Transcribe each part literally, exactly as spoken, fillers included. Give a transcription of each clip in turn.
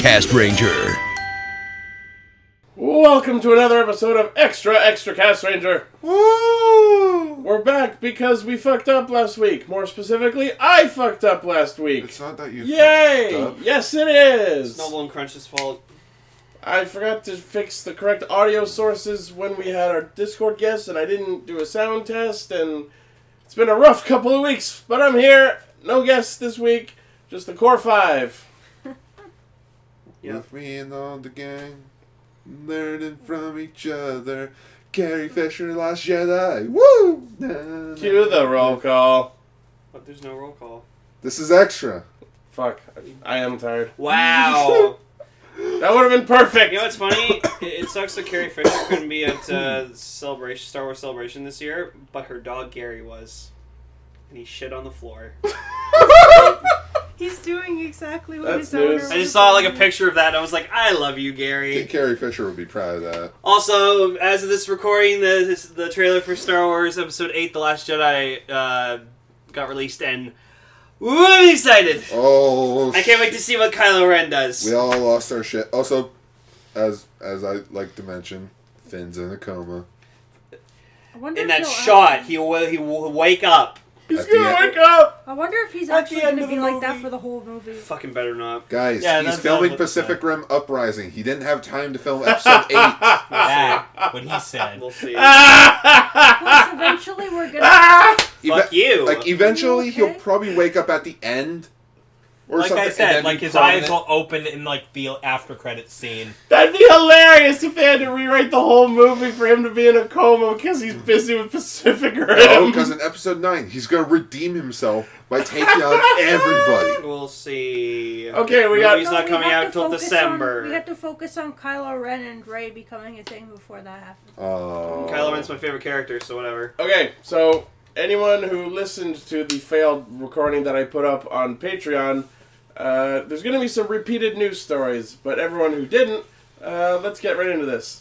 Cast Ranger. Welcome to another episode of Extra Extra Cast Ranger. Woo! We're back because we fucked up last week. More specifically, I fucked up last week. It's not that you Yay! fucked up. Yes, it is. It's Noble and Crunch's fault. I forgot to fix the correct audio sources when we had our Discord guests, and I didn't do a sound test, and it's been a rough couple of weeks, but I'm here. No guests this week, just the core five. Yep. With me and all the gang, learning from each other. Carrie Fisher, Last Jedi. Woo! Na, na, Cue the roll call. But there's no roll call. This is extra. Fuck, I am tired. Wow! That would have been perfect. You know what's funny? It, it sucks that Carrie Fisher couldn't be at uh, celebration, Star Wars Celebration this year, but her dog Gary was. And he shit on the floor. He's doing exactly what That's his owner news. was I just saw like a doing. picture of that and I was like, I love you, I think Gary. Carrie Fisher would be proud of that. Also, as of this recording, the this, the trailer for Star Wars Episode eight, The Last Jedi, uh, got released, and ooh, I'm excited! Oh, I can't wait to see what Kylo Ren does. We all lost our shit. Also, as as I like to mention, Finn's in a coma. I wonder In if that he'll shot, actually- he will he will wake up. He's At the gonna end- wake up. I wonder if he's At the actually end going to of be the like that movie. for the whole movie. Fucking better not. Guys, Yeah, he's that's filming what- Pacific Rim Uprising. He didn't have time to film episode eight. That, what he said. We'll see. Plus, eventually we're gonna. Fuck you. Like, eventually, Are you he'll okay? probably wake up at the end. Or Like something, I and said, then like be his eyes prominent. will open in like the after credits scene. That'd be hilarious if they had to rewrite the whole movie for him to be in a coma because he's busy with Pacific Rim. No, because in episode nine, he's going to redeem himself by taking on everybody. We'll see. Okay, we got- Movie's No, not we coming have out to until focus December. On, we have to focus on Kylo Ren and Rey becoming a thing before that happens. Oh. Kylo Ren's my favorite character, so whatever. Okay, so anyone who listened to the failed recording that I put up on Patreon, uh, there's going to be some repeated news stories, but everyone who didn't, uh, let's get right into this.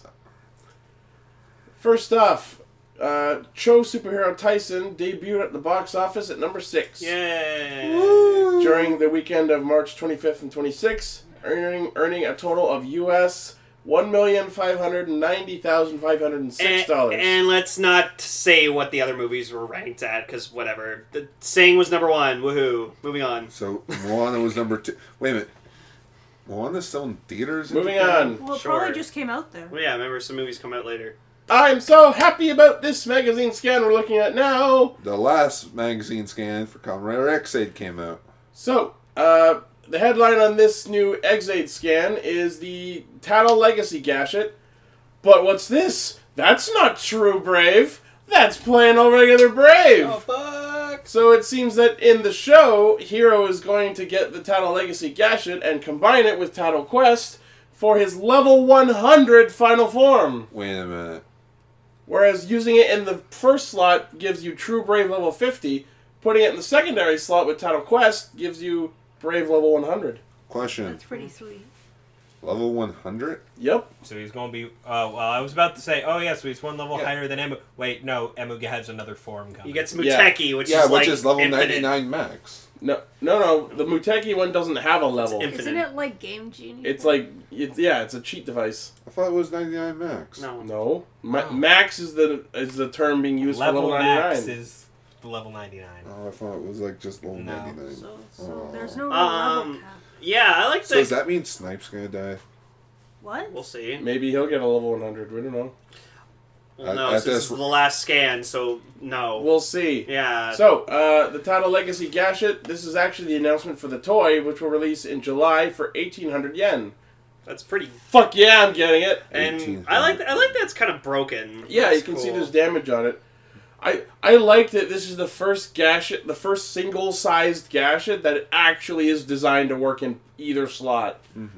First off, uh, Cho superhero Tyson debuted at the box office at number six. Yay! During the weekend of March twenty-fifth and twenty-sixth, earning earning a total of U S one million five hundred ninety thousand five hundred six dollars. And, and let's not say what the other movies were ranked at, because whatever. The Sing was number one. Woohoo. Moving on. So, Moana was number two. Wait a minute. Moana's still in theaters? in Moving Japan? on. Well, it Sure. probably just came out there. Well, yeah, remember some movies come out later. I'm so happy about this magazine scan we're looking at now. The last magazine scan for Kamen Rider X-Aid came out. So, uh, the headline on this new Exade scan is the Tattle Legacy Gashet. But what's this? That's not true Brave. That's plain old regular Brave. Oh, fuck! So it seems that in the show, Hero is going to get the Tattle Legacy Gashet and combine it with Tattle Quest for his level one hundred final form. Wait a minute. Whereas using it in the first slot gives you True Brave level fifty, putting it in the secondary slot with Tattle Quest gives you Brave level one hundred. Question. That's pretty sweet. Level one hundred? Yep. So he's going to be. Uh, well, I was about to say, oh yeah, so he's one level Yeah. higher than Emu. Wait, no, Emu has another form coming. You get Yeah. Muteki, which Yeah, is which like is level infinite. ninety-nine max. No, no, no. The Muteki one doesn't have a level. It's Isn't it like Game Genie? It's like, it's, yeah, it's a cheat device. I thought it was ninety-nine max. No. No, Ma- Oh. Max is the is the term being used level for level max ninety-nine. is the level ninety-nine. Oh, I thought it was like just level No. ninety-nine. So, so Oh. there's no real Um, level cap. Yeah, I like So that. does that mean Snipe's gonna die? What? We'll see. Maybe he'll get a level one hundred. We don't know. Well, At- no, at since this- this is the last scan, so no. We'll see. yeah. So, uh, the Tattle Legacy Gashet, this is actually the announcement for the toy, which will release in July for eighteen hundred yen. That's pretty. Fuck yeah, I'm getting it. And eighteen I like. I like that's kind of broken. Yeah, That's you can see cool. there's damage on it. I I like that this is the first Gashet, the first single-sized Gashet that actually is designed to work in either slot.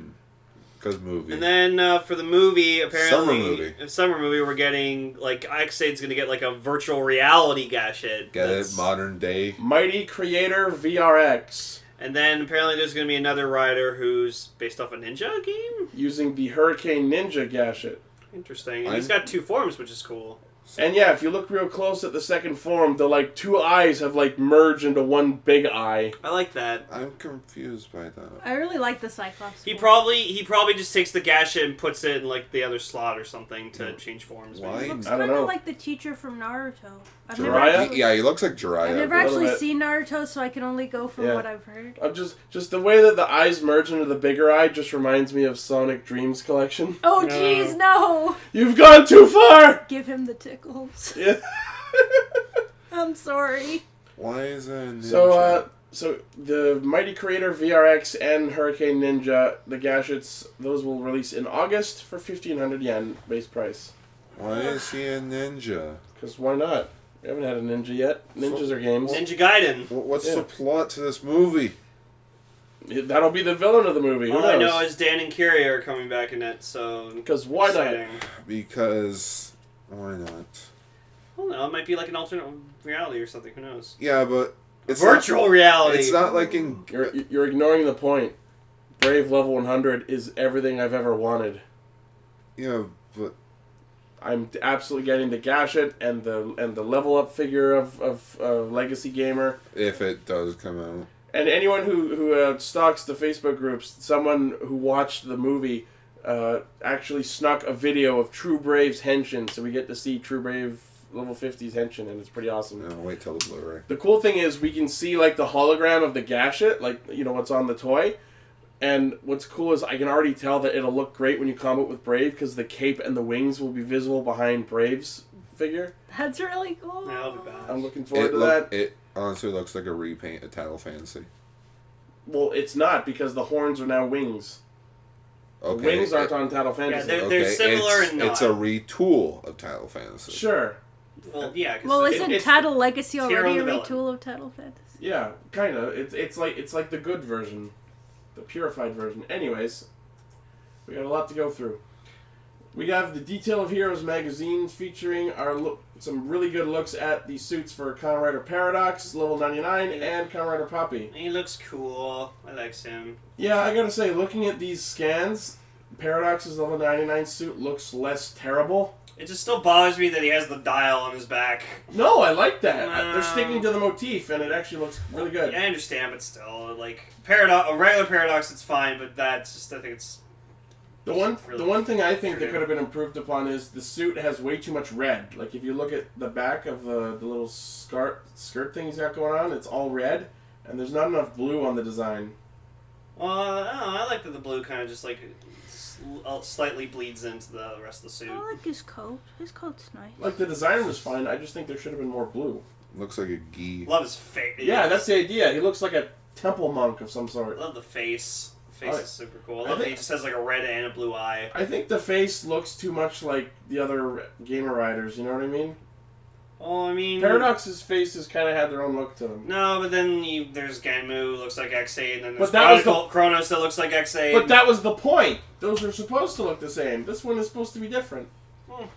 Because movie. And then uh, for the movie, apparently, Summer movie. in summer movie, we're getting like X-Aid's going to get like a virtual reality Gashet. Get That's- it? Modern day. Mighty Creator V R X, And then apparently there's going to be another rider who's based off a ninja game. using the Hurricane Ninja Gashet. Interesting. And I'm- he's got two forms, which is cool. And yeah, if you look real close at the second form, the like two eyes have like merged into one big eye. I like that. I'm confused by that. I really like the Cyclops. He form. probably he probably just takes the Gasha and puts it in like the other slot or something to change forms. Why? maybe. Looks I don't kind know. of like the teacher from Naruto. I've never Jiraiya? actually, Yeah, he looks like Jiraiya. I've never a little actually bit. seen Naruto, so I can only go from Yeah. what I've heard. I'm just just the way that the eyes merge into the bigger eye just reminds me of Sonic Dreams Collection. Oh, No. jeez, no! You've gone too far. Give him the tickles. Yeah. I'm sorry. Why is that a ninja? So, uh, so the Mighty Creator V R X and Hurricane Ninja, the gadgets, those will release in August for fifteen hundred yen base price. Why is he a ninja? Because why not? We haven't had a ninja yet. Ninjas are games. Ninja Gaiden. Wh- What's Yeah. the plot to this movie? That'll be the villain of the movie. Who All I know knows? is Dan and Kyrie are coming back in it, so Because why not? exciting. Because why not? I don't know. It might be like an alternate reality or something. Who knows? Yeah, but it's Virtual Not, reality. it's not like in. You're, you're ignoring the point. Brave level one hundred is everything I've ever wanted. Yeah, but I'm absolutely getting the gadget and the and the level up figure of of uh, Legacy Gamer. if it does come out, And anyone who who uh, stalks the Facebook groups, someone who watched the movie uh, actually snuck a video of True Brave's henshin, so we get to see True Brave level fifty's henshin, and it's pretty awesome. no, wait till the Blu-ray. The cool thing is we can see like the hologram of the gadget, like you know what's on the toy. And what's cool is I can already tell that it'll look great when you combat with Brave because the cape and the wings will be visible behind Brave's figure. That's really cool. Yeah, that'll be bad. I'm looking forward It, to look, that. it honestly looks like a repaint of Title Fantasy. Well, it's not because the horns are now wings. Okay, The wings aren't it- on Title Fantasy. they're- they're similar it's, and It's not. a retool of Title Fantasy. Sure. Well, yeah. 'cause Well, it's- isn't it's- Tattle Legacy it's Hero already a and the Villain. retool of Tattle Fantasy? Yeah, kind of. It's it's like it's like the good version, the purified version. Anyways, we got a lot to go through. We have the Detail of Heroes magazine featuring our look, some really good looks at the suits for Kamen Rider Paradox, level ninety-nine, and Kamen Rider Poppy. He looks cool. I like him. Yeah, I gotta say, looking at these scans, Paradox's level ninety-nine suit looks less terrible. It just still bothers me that he has the dial on his back. No, I like that. No. They're sticking to the motif, and it actually looks really good. Yeah, I understand, but still, like paradox, a regular paradox, it's fine. But that's just, I think it's The one, really the one thing I think that true. could have been improved upon is the suit has way too much red. Like if you look at the back of the, the little skirt skirt thing he's got going on, it's all red, and there's not enough blue on the design. Well, I don't know. I like that the blue kind of just like sl- uh, slightly bleeds into the rest of the suit. I like his coat. His coat's nice. Like the design was fine. I just think there should have been more blue. Looks like a gi. Love his face. Yeah, that's the idea. He looks like a temple monk of some sort. Love the face. Face I- is super cool. I I love that think- he just has like a red and a blue eye. I think the face looks too much like the other Gamer Riders. You know what I mean? Oh, I mean, Paradox's faces kind of had their own look to them. No, but then you, there's Ganmu who looks like X eight, and then there's But that was the- Chronicle- Kronos that looks like X eight. But that was the point. Those are supposed to look the same. This one is supposed to be different. Hmm.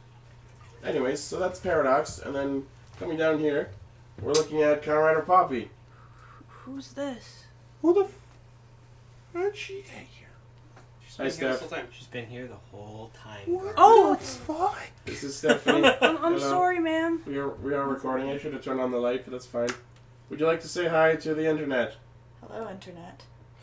Anyways, so that's Paradox, and then coming down here, we're looking at Kamen Rider Poppy. Who's this? Who the? F- how'd she get here? She's Hi, been here this Steph. whole time. She's been here the whole time. What Oh, the it's- fuck? This is Stephanie. I'm, I'm Hello. sorry, ma'am. We are we are recording. I should have turned on the light, but that's fine. Would you like to say hi to the internet? Hello, internet.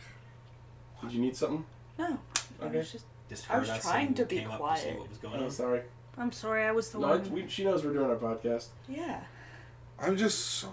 Did you need something? No. I Okay. was just Just I was heard us trying and to be came up quiet. To see what was going Oh, on. sorry. I'm sorry, I was the No, one. it's- we, she knows we're doing our podcast. yeah. I'm just so.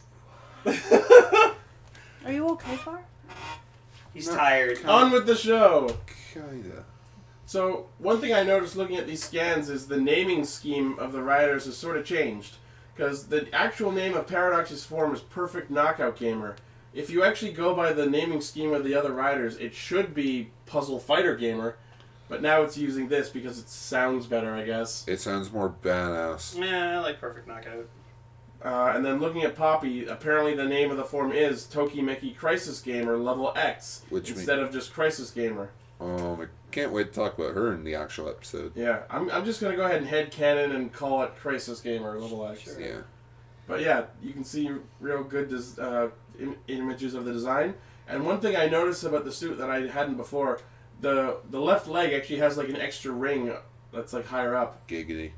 Are you okay, Far? He's No. tired. On with the show. Kinda. So, one thing I noticed looking at these scans is the naming scheme of the riders has sort of changed. Because the actual name of Paradox's form is Perfect Knockout Gamer. If you actually go by the naming scheme of the other riders, it should be Puzzle Fighter Gamer. But now it's using this because it sounds better, I guess. It sounds more badass. Yeah, I like Perfect Knockout. Uh, and then looking at Poppy, apparently the name of the form is Tokimeki Crisis Gamer Level X. Which instead of just Crisis Gamer. Um, I can't wait to talk about her in the actual episode. Yeah, I'm, I'm just going to go ahead and headcanon and call it Crisis Gamer Level X. Sure. Yeah. But yeah, you can see real good des- uh, Im- images of the design. And one thing I noticed about the suit that I hadn't before, the the left leg actually has like an extra ring that's like higher up. Giggity.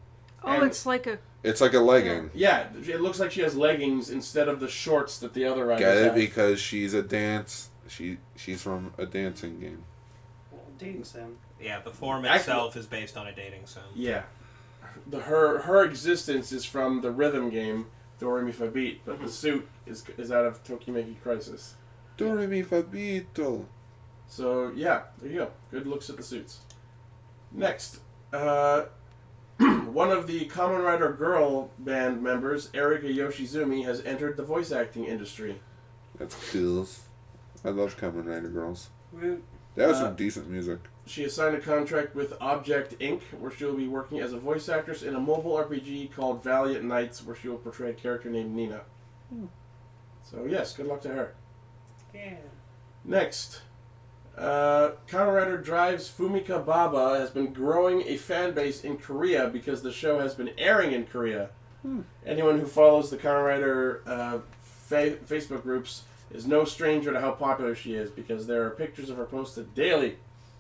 Oh, And- it's like a. It's like a legging. Yeah, it looks like she has leggings instead of the shorts that the other riders Get it? have. Because she's a dance. She She's from a dancing game. Dating sim. Yeah, the form Actually- itself is based on a dating sim. Yeah. The, her her existence is from the rhythm game Do Re Mi Fa Beat, but the suit is is out of Tokimeki Crisis. Do re mi fa bito. So yeah, there you go. Good looks at the suits. Next, uh, one of the Kamen Rider girl band members, Erika Yoshizumi, has entered the voice acting industry. That's cool. I love Kamen Rider Girls. Woot. That was Uh, some decent music. She has signed a contract with Object Incorporated, where she will be working as a voice actress in a mobile R P G called Valiant Knights, where she will portray a character named Nina. Hmm. So yes, good luck to her. Yeah. Next, uh, Kamen Rider Drive's Fumika Baba has been growing a fan base in Korea because the show has been airing in Korea. Hmm. Anyone who follows the Kamen Rider uh, fa- Facebook groups is no stranger to how popular she is because there are pictures of her posted daily.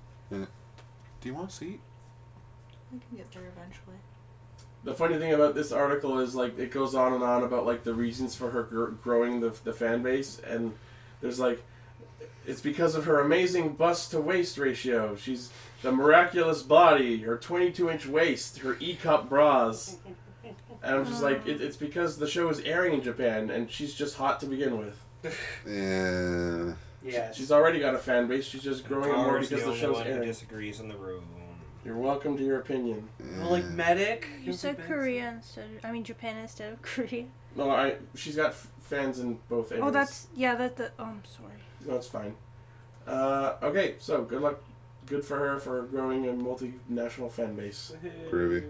Do you want to see? We can get there eventually. The funny thing about this article is like it goes on and on about like the reasons for her gr- growing the the fan base, and there's like it's because of her amazing bust to waist ratio. She's the miraculous body, her twenty-two inch waist, her E cup bras, and I'm just like it, it's because the show is airing in Japan, and she's just hot to begin with. Yeah. Yeah. She's already got a fan base. She's just growing it more Car's because the the only show's one who airing. disagrees in the room. You're welcome to your opinion. yeah. Like medic. You said Korea instead. Of, I mean Japan instead of Korea. No, I she's got f- fans in both areas. Oh, that's yeah. That the. Oh, I'm sorry. No, it's fine. Uh, okay, so good luck. Good for her for growing a multinational fan base. Groovy.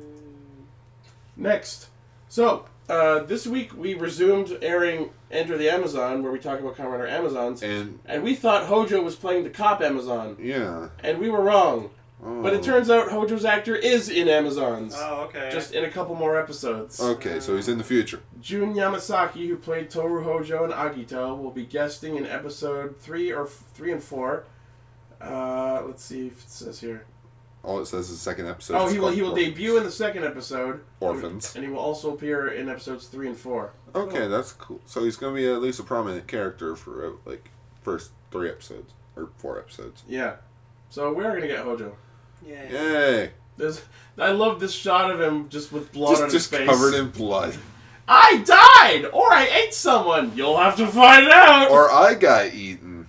Next. So, uh, this week we resumed airing Enter the Amazon, where we talk about Kamen Rider Amazons. And, And we thought Hojo was playing the cop Amazon. yeah. And we were wrong. Oh. But it turns out Hojo's actor is in Amazons. Oh, okay. Just in a couple more episodes. Okay, so he's in the future. Jun Yamasaki, who played Toru Hojo and Agito, will be guesting in episode three or f- three and four. Uh, let's see if it says here. All it says is second episode. Oh, is he will called he will Orphans. debut in the second episode. Orphans. And he will also appear in episodes three and four. Okay, that's cool. So he's going to be at least a prominent character for, uh, like, first three episodes. Or four episodes. Yeah. So we're gonna get Hojo. Yeah. Yay! There's, I love this shot of him just with blood on Just, just his face. covered in blood. I died, or I ate someone. You'll have to find out. Or I got eaten.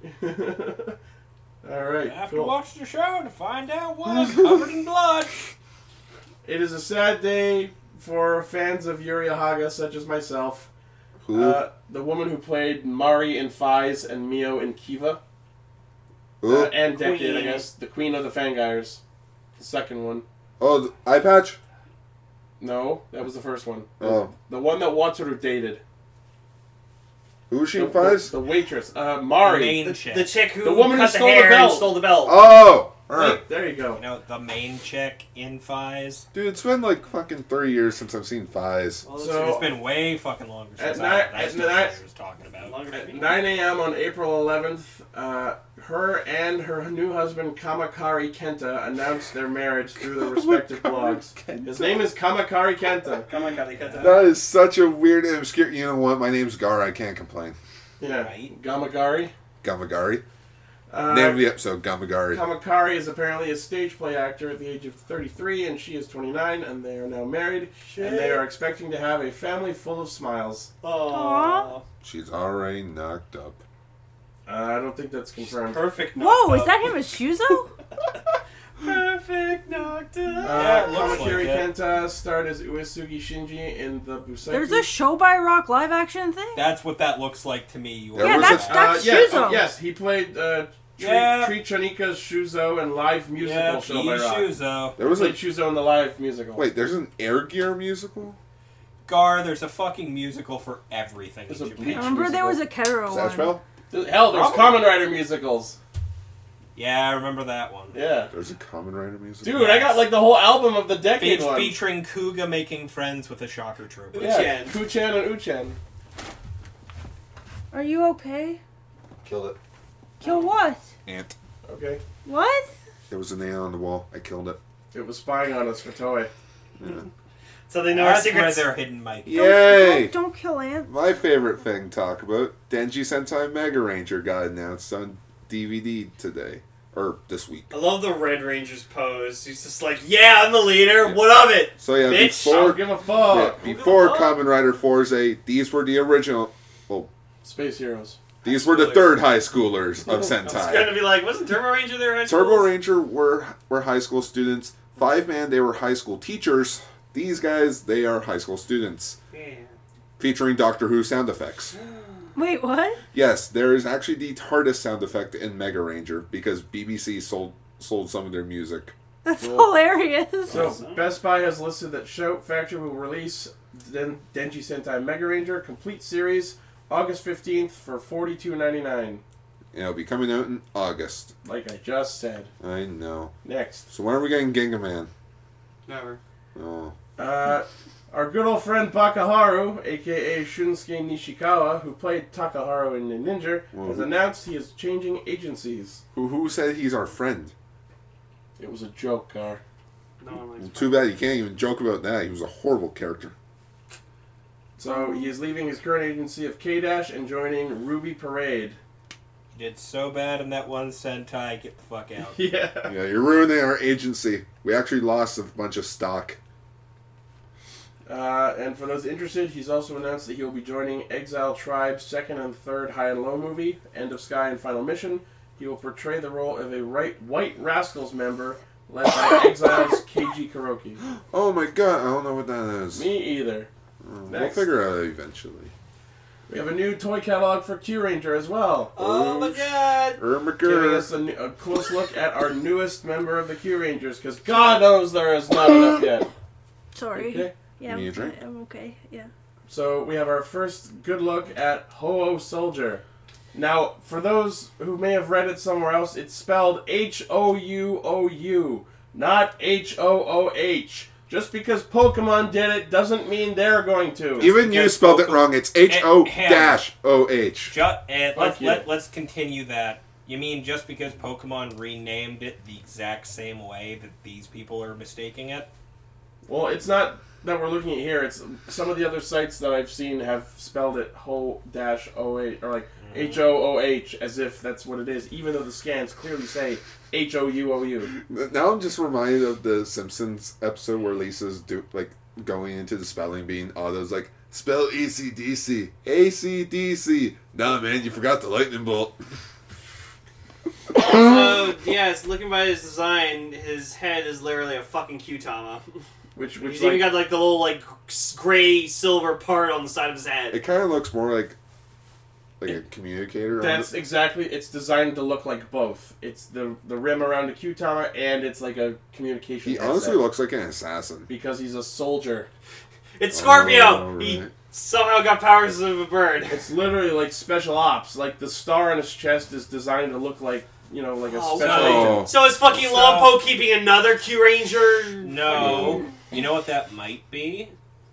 All right. You have cool. to watch the show to find out why I'm covered in blood. It is a sad day for fans of Yuri Haga, such as myself. Who? Uh, the woman who played Mari in Fies and Mio in Kiva. Who? Uh, and Decade, I Queen. guess. The Queen of the Fangires. The second one. oh, the eye patch? No, that was the first one. Oh. The one that Wataru dated. Who was she The, in Fies? the, the waitress. Uh, The Mari. main The, chick. the chick who The woman who cut the stole the hair belt. and stole the belt. Oh! Wait, Alright. there you go. You know, the main chick in Fies. Dude, it's been like fucking thirty years since I've seen Fies. Well, So- It's been way fucking longer since At I, night- that's at what night- I was talking about. longer At than me. nine a.m. on April eleventh, uh, her and her new husband Kamakari Kenta announced their marriage through their respective blogs. His name is Kamakari Kenta. Come on, Kali, cut that. That is such a weird and obscure. You know what? My name's Gar. I can't complain. Yeah, Right. Gamagari. Gamagari. Uh, Name of the episode: Gamagari. Kamakari is apparently a stage play actor at the age of thirty-three, and she is twenty-nine, and they are now married, and they are expecting to have a family full of smiles. Aw. She's already knocked up. Uh, I don't think that's confirmed. Perfect. Whoa, knocked is up. that him as Shuzo? Perfect knocked up. Uh, Yeah, it looks Kamakari like it. Kenta starred as Uesugi Shinji in the Busaiki. There's a Show by Rock live action thing. That's what that looks like to me. You There Yeah, was a- that's that's uh, yeah, Shuzo. oh, yes, he played uh, Tree, Yeah. Tree Chanika's Shuzo and live musical yeah, show by Rock. Shuzo. There was Played a Shuzo in the live musical. wait. There's an Air Gear musical. Gar, there's a fucking musical for everything There's in a Japan. Bleach- Remember there was a Ketero Is that one. spell? Hell, there's Probably. Kamen Rider musicals. Yeah, I remember that one. Yeah. There's a Kamen Rider musical. Dude, I got like the whole album of the decade Fe- one. featuring Kuga making friends with a shocker trooper. Yeah, Uchan. Kuchan and Uchan. Are you okay? Killed it. Kill what? Ant. Okay. What? There was an ant on the wall. I killed it. It was spying on us for Toei. Yeah. So they know our That's where secrets. they're hidden, Mike. Yay! Don't, don't kill ants. My favorite thing to talk about, Denji Sentai Mega Ranger got announced on D V D today. Or this week. I love the Red Ranger's pose. He's just like, yeah, I'm the leader. What of it? So yeah, Bitch. I don't before, give a yeah, fuck. before Kamen Rider Forze, these were the original... Well, Space Heroes. these were the third high schoolers of I was going Sentai. to be like, wasn't Turbo Ranger there? Turbo Ranger were were high school students. Five Man, they were high school teachers. These guys, they are high school students. Yeah. Featuring Doctor Who sound effects. Wait, what? Yes, there is actually the TARDIS sound effect in Mega Ranger because B B C sold sold some of their music. That's Well, hilarious. So, Best Buy has listed that Shout Factory will release Den- Denji Sentai Mega Ranger Complete Series August fifteenth for forty-two ninety-nine. And it'll be coming out in August. Like I just said. I know. Next. So when are we getting Gingaman? Never. Oh. Uh, our good old friend Bakaharu, aka Shunsuke Nishikawa, who played Takaharu in Ninja, Well, has who- announced he is changing agencies. Who who said he's our friend? It was a joke, Gar. No one likes Well, too bad you can't even joke about that. He was a horrible character. So he is leaving his current agency of K-Dash and joining Ruby Parade. You did so bad in that one Sentai, get the fuck out. Yeah. Yeah, you're ruining our agency. We actually lost a bunch of stock. Uh, and for those interested, he's also announced that he will be joining Exile Tribe's second and third High and Low movie, End of Sky and Final Mission. He will portray the role of a right, White Rascals member led by Exile's Keiji Kuroki. Oh my god, I don't know what that is. Me either. Uh, we'll Next. figure it out eventually. We have a new toy catalog for Q Ranger as well. Oh my god! Giving Ermaker. us a, new- a close look at our newest member of the Q Rangers, because God knows there is not enough yet. Sorry. Okay? Yeah, You need a I'm, drink? I'm okay. Yeah. So we have our first good look at Ho-Oh Soldier. Now, for those who may have read it somewhere else, it's spelled H O U O U, not H O O H. Just because Pokemon did it doesn't mean they're going to. Even you because spelled it Poke- wrong. It's H O dash O H. Ju- and let's, Fuck you. let, let's continue that. You mean just because Pokemon renamed it the exact same way that these people are mistaking it? Well, it's not that we're looking at here. It's some of the other sites that I've seen have spelled it Ho-O H, or like H O O H, as if that's what it is, even though the scans clearly say H O U O U. Now I'm just reminded of the Simpsons episode where Lisa's do like going into the spelling bee. Otto's like, spell A C D C. A C D C. Nah, man, you forgot the lightning bolt. So, yeah, it's looking by his design, his head is literally a fucking Q-Tama. Which, which He's like, even got like the little like s- gray silver part on the side of his head. It kind of looks more like like a communicator. that's on it. exactly, it's designed to look like both. It's the the rim around a Q-Tama, and it's like a communication He headset. honestly looks like an assassin. Because he's a soldier. It's Scorpio! Oh, He right. somehow got powers of a bird. It's literally like special ops. Like the star on his chest is designed to look like, you know, like a Oh, special wow. agent. So is fucking So- Lompo keeping another Q Ranger? No. You know what that might be?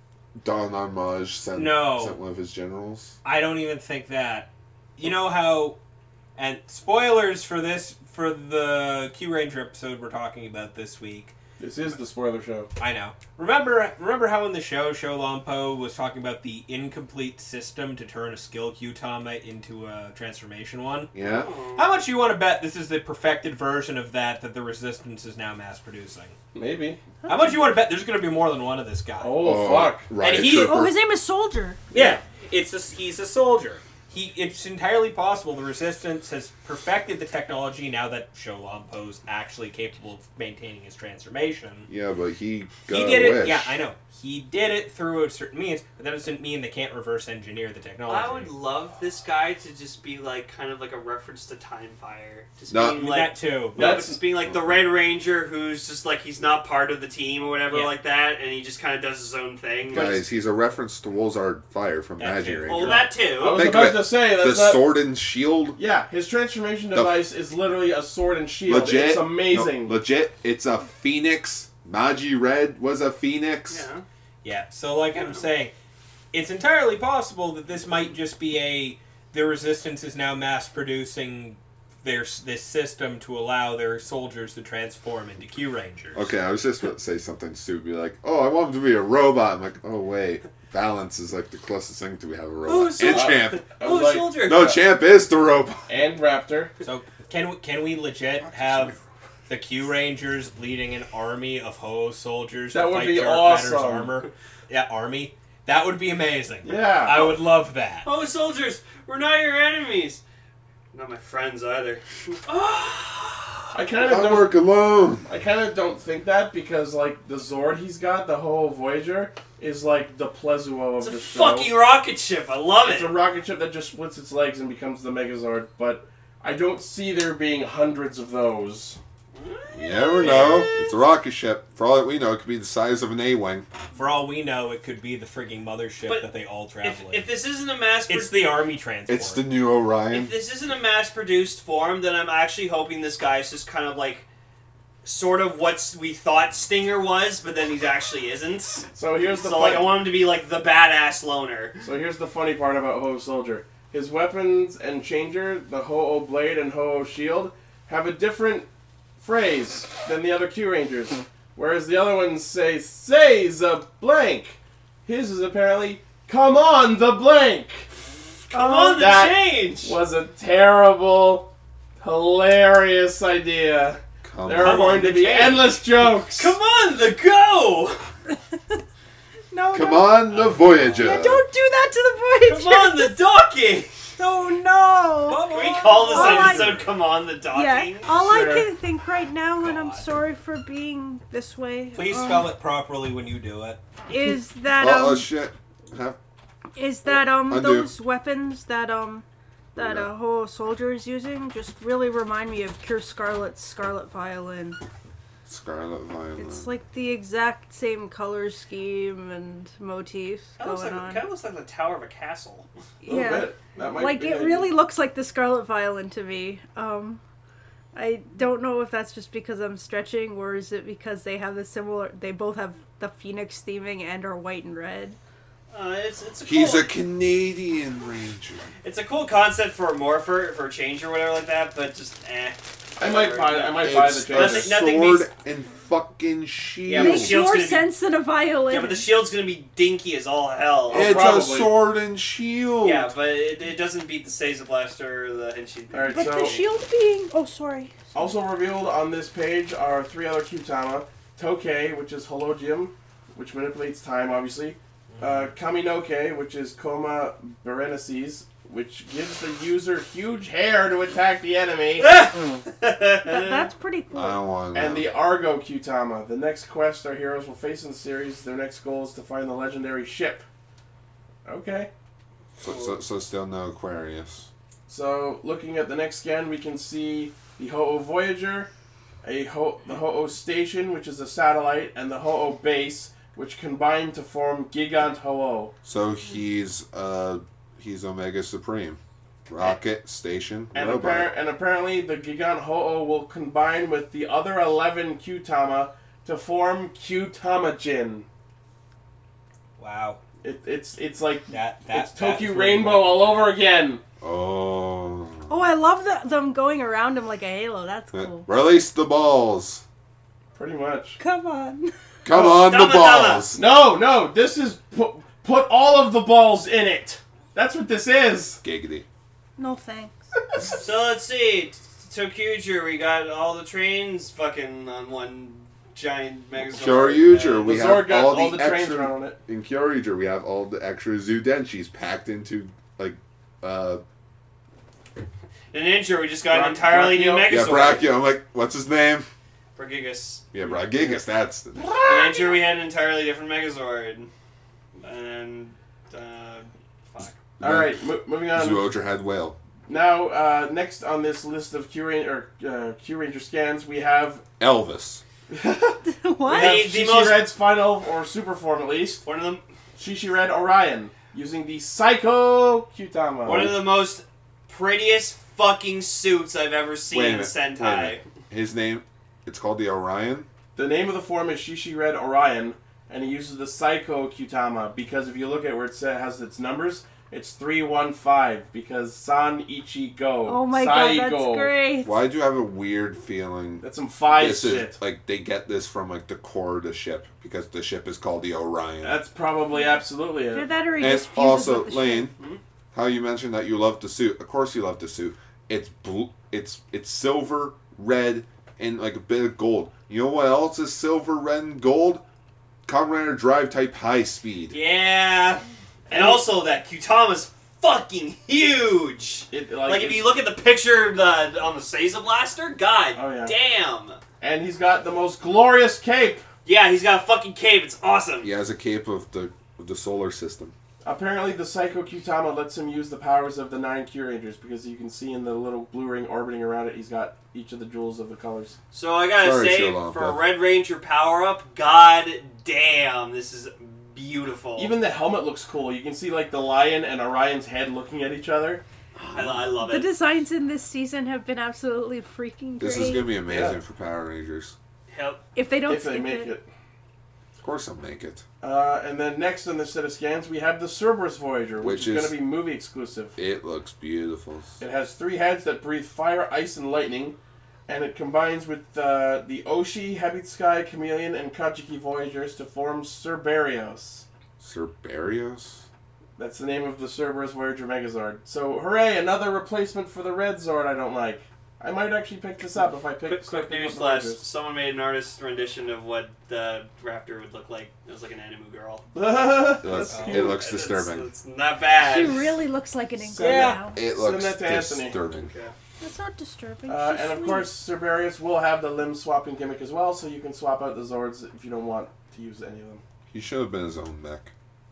Don Armage sent, No. sent one of his generals. I don't even think that. You know how, and spoilers for this, for the Q Ranger episode we're talking about this week. This is the spoiler show. I know. Remember remember how in the show, Show Lompo was talking about the incomplete system to turn a skill Q-Tama into a transformation one? Yeah. How much do you want to bet this is the perfected version of that that the Resistance is now mass producing? Maybe. How much do you want to bet there's going to be more than one of this guy? Oh, fuck. Riot And he- Trooper. Oh, his name is Soldier. Yeah, it's a, he's a soldier. He, it's entirely possible the Resistance has perfected the technology now that Show Lompo's actually capable of maintaining his transformation. Yeah, but he got He did a it. wish. Yeah, I know. He did it through a certain means, but that doesn't mean they can't reverse engineer the technology. I would love this guy to just be like kind of like a reference to Time Fire. Just No. being that like too. no, but That's- just being like the Red Ranger who's just like he's not part of the team or whatever Yeah. like that, and he just kind of does his own thing. Guys, he's a reference to Wolzard Fire from That Magic too. Ranger. Oh, that I too. was Think about of it. to say, the that's not... sword and shield. Yeah, his transformation device is literally a sword and shield. Legit. It's amazing. No, legit. It's a phoenix. Magi Red was a phoenix. Yeah. Yeah, so like I'm saying, it's entirely possible that this might just be a the Resistance is now mass producing there's this system to allow their soldiers to transform into Q Rangers. Okay, I was just about to say something stupid, like, oh, I want him to be a robot. I'm like, oh, wait. Balance is like the closest thing to we have a robot. Oh, and so- Champ. I Oh, was like, soldier. No, Champ is the robot. and Raptor. So can we, can we legit have the Q Rangers leading an army of Ho soldiers That to would fight be Dark Matter's awesome. armor? Yeah, army. That would be amazing. Yeah. I would love that. Oh, soldiers, we're not your enemies. Not my friends either. I kind of I don't. work alone. I kind of don't think that because like the Zord he's got, the whole Voyager, is like the Plezuo It's of a the show. fucking rocket ship. I love It's it. a rocket ship that just splits its legs and becomes the Megazord, but I don't see there being hundreds of those. You never know. It's a rocket ship. For all that we know, it could be the size of an A-wing. For all we know, it could be the frigging mothership But that they all If, travel in. if this isn't a mass, It's pro- the army transport. It's the new Orion. if this isn't a mass-produced form, then I'm actually hoping this guy's just kind of like, sort of what we thought Stinger was, but then he actually isn't. So here's the So fun- like, I want him to be like the badass loner. So here's the funny part about Ho-Oh Soldier. His weapons and changer, the Ho-Oh Blade and Ho-Oh Shield, have a different phrase than the other Q Rangers. Whereas the other ones say, say the blank. His is apparently, come on the blank. Come Oh, on, the that change. Was a terrible, hilarious idea. Come There are Come going on, to the be change. endless jokes. Come on, the go. No, Come no. on, the Voyager. Yeah, don't do that to the Voyager. Come on, the docking. Oh no. Can we call this All I- episode "Come on, the docking"? Yeah, all Sure. I can think right now, and I'm God. sorry for being this way, Please um, spell it properly when you do it. is that Oh, um, shit. Have- is that um Undo. those weapons that um that a whole soldier is using just really remind me of Cure Scarlet's Scarlet Violin. Scarlet Violin. It's like the exact same color scheme and motif Kind of going looks like, on. kind of looks like the tower of a castle. A little Yeah. bit. That might Like be it it. really looks like the Scarlet Violin to me. Um, I don't know if that's just because I'm stretching, or is it because they have the similar? They both have the Phoenix theming and are white and red. Uh, it's it's a He's cool, a Canadian Ranger. it's a cool concept for a morpher for a change or whatever like that, but just eh. I might buy. I might buy the It's a change. Nothing- nothing sword beats- and fucking shield. Yeah, but Makes shield's more gonna be- sense than a violin. Yeah, but the shield's gonna be dinky as all hell. Oh, it's probably. a sword and shield. Yeah, but it, it doesn't beat the Seiza Blaster or the Henshin. All right, But so the shield being oh sorry. also revealed on this page are three other Q-Tama. Tokei, which is Hologium, which manipulates time, obviously. Uh, Kaminoke, which is Koma Berenices, which gives the user huge hair to attack the enemy. That, that's pretty cool. I don't want to. And the Argo Q-Tama. The next quest our heroes will face in the series, their next goal is to find the legendary ship. Okay. So, so, so still no Aquarius. So, looking at the next scan, we can see the Ho-Oh Voyager, a Ho- the Ho-Oh Station, which is a satellite, and the Ho-Oh Base, which combine to form Gigant Ho-Oh. So he's uh he's Omega Supreme. Rocket, station, And, robot. appar- and apparently, the Gigant Ho-Oh will combine with the other eleven Q-Tama to form Q-Tamajin. Wow. It, it's it's like That that it's Tokyo that's Rainbow really- all over again. Oh. Oh, I love the, them going around him like a halo. That's Uh, cool. Release the balls. Pretty much. Come on. Come Oh, on, the Dama Dama. balls. No, no, this is put, put all of the balls in it. That's what this is. Giggity. No thanks. So let's see. Tokuger, we got all the trains fucking on one giant Megazord. Kyoryuger, Uh, we the have Zord got all all the the trains extra- around on it. In Kyoryuger, we have all the extra Zudenshis packed into, like, uh, In Ninja, we just got Bra- an entirely new Brachio. yeah, Megazord. Brachio. I'm like, what's his name? For Gigas. Yeah, Bragigas, that's the In Ninja, we had an entirely different Megazord. And, uh, fuck. All right, mo- moving on. Zootra had whale. Now, uh, next on this list of Q Ranger, or, uh, Q Ranger scans, we have Elvis. we What? have The- the Shishi most- Red's final or super form at least. One of them, Shishi Red Orion using the Psycho Q-Tama. one of the most prettiest fucking suits I've ever seen Wait a in minute, Sentai. wait a minute. His name, it's called the Orion. The name of the form is Shishi Red Orion, and he uses the Psycho Q-Tama because if you look at where it sa- has its numbers, It's three one five because San Ichi Go. Oh my god, that's Saigo. great. Why do you have a weird feeling? That's some five This shit. is like they get this from like the core of the ship because the ship is called the Orion. That's probably absolutely Either it. that or he And just fuses also, with the Lane, Hmm? how you mentioned that you love the suit. Of course, you love the suit. It's blue. It's it's silver, red, and like a bit of gold. You know what else is silver, red, and gold? Kamen Rider Drive type high speed. Yeah. And also that Qtama's fucking huge. It, Like, if it's- you look at the picture of the, on the Seiza Blaster, god Oh, yeah. damn. And he's got the most glorious cape. Yeah, he's got a fucking cape. It's awesome. He has a cape of the of the solar system. Apparently, the Psycho Qtama lets him use the powers of the nine Q Rangers because you can see in the little blue ring orbiting around it, he's got each of the jewels of the colors. So I gotta Sorry, say, Sherlock, for a but- Red Ranger power-up, god damn, this is beautiful. Even the helmet looks cool. You can see like the lion and Orion's head looking at each other. I, lo- I love The it. designs in this season have been absolutely freaking great. This is gonna be amazing Yeah. for Power Rangers. Yep. if they don't if they skip make it. it. Of course, I'll make it. Uh, and then next on the set of scans, we have the Cerberus Voyager, which, Which is, is- going to be movie exclusive. It looks beautiful. It has three heads that breathe fire, ice, and lightning, and it combines with uh, the Oshi, Habitsky, Chameleon, and Kajiki Voyagers to form Cerberios. Cerberios? That's the name of the Cerberus Voyager Megazord. So, hooray, another replacement for the Red Zord I don't like. I might actually pick this up if I pick Quick, start quick picking up news the flash. Voyagers. Someone made an artist rendition of what the Raptor would look like. It was like an anime girl. It That's looks, cute. it looks It's- disturbing. It's, not bad. She really looks like an Ingram Yeah. now. It Send looks that to Anthony. disturbing. Okay. That's not disturbing. Uh, She's and of sweet. course, Cerberius will have the limb swapping gimmick as well, so you can swap out the Zords if you don't want to use any of them. He should have been his own mech.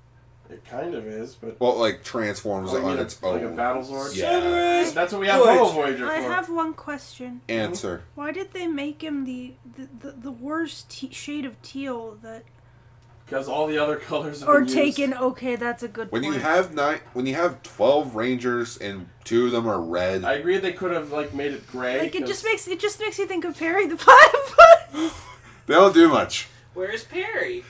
It kind of is, but Well, like transforms Oh, you on mean a- its like a own. battle Zord? Yeah. That's what we have Voyager. Holo Voyager I for. have one question. Answer. Why did they make him the the, the, the worst te- shade of teal that Because all the other colors have or been used. taken? Okay, that's a good When point. you have nine, when you have twelve Rangers and two of them are red, I agree they could have like made it gray. like it 'cause- just makes it just makes you think of Perry the Platypus. they don't do much. Where's Perry?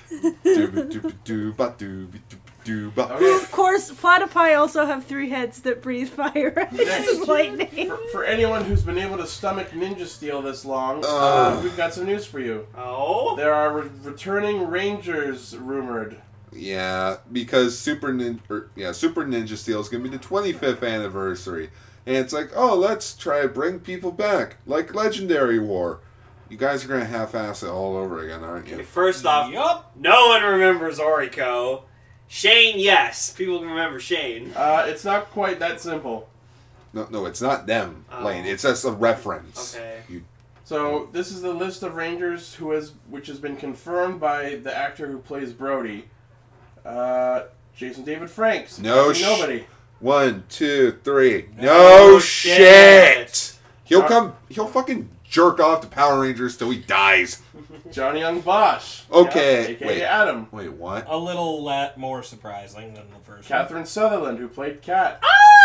Dooba-dooba-dooba-dooba. Okay. Of course, platypi also have three heads that breathe fire Next. and lightning. For, for anyone who's been able to stomach Ninja Steel this long, uh, Uh. we've got some news for you. Oh? There are re- returning Rangers rumored. Yeah, because Super Nin- or, yeah, Super Ninja Steel is gonna be the twenty-fifth anniversary, and it's like, oh, let's try to bring people back, like Legendary War. You guys are gonna half-ass it all over again, aren't Okay, you? first off, Yup. no one remembers Oriko. Shane, yes. People can remember Shane. Uh, it's not quite that simple. No, no, it's not them, Oh. Lane. It's just a reference. Okay. You, So this is the list of Rangers who has, which has been confirmed by the actor who plays Brody, uh, Jason David Franks. No Captain sh- nobody. one, two, three. No No, shit. shit. He'll Uh, come. He'll fucking jerk off to Power Rangers till he dies. Johnny Young Bosch. Okay, Yeah, A K A wait. Adam. Wait, what? A little la- more surprising than the first Catherine Sutherland, who played Kat.